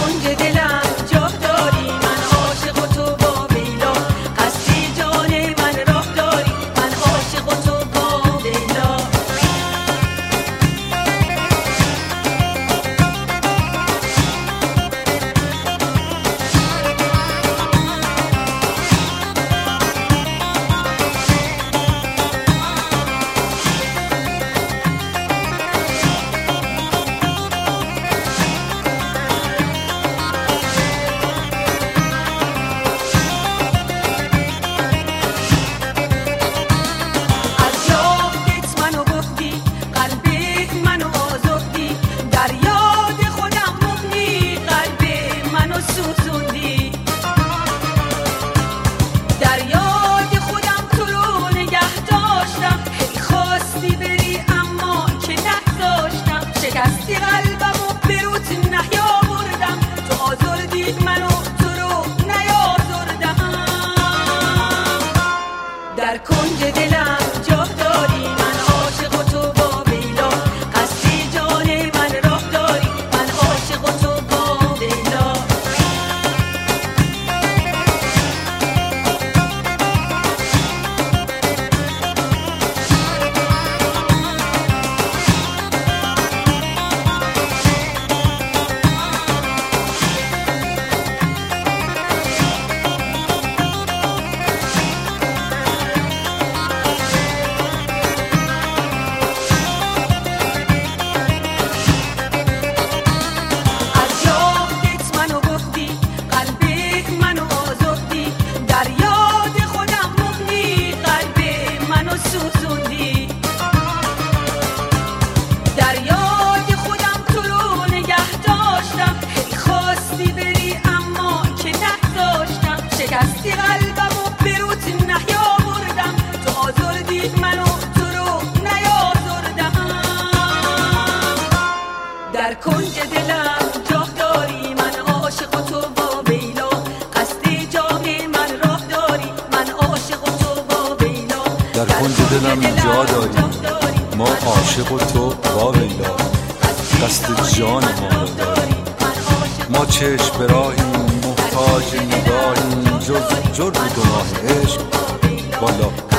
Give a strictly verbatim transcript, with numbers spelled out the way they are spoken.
کنج دلم جا داری، من عاشق و تو با لیلا، قصد جان من راه داری، من عاشق و تو با لیلا. شکستی قلبمو بروت نیاوردم، تو آزردی منو تو رو نیازردم. در کنج دلم جا داری، من عاشق و تو با لیلا، قصد جان من راه داری، من عاشق و تو با لیلا. در یاد خودم تو رو نگه داشتم، هی خواستی بری اما که نگذاشتم. شکستی قلبمو بروت نیاوردم، تو آزردی منو تو رو نیازردم. در کنج دلم جا داری، من عاشق و تو با لیلا، قصد جان من راه داری، من عاشق و تو با لیلا. در کنج دلم جا داری، ما عاشق و تو با لیلا، قصد جان ما را داری. ما چشم به راهیم، محتاج نگاهیم، جز جرم گناه عشق بالا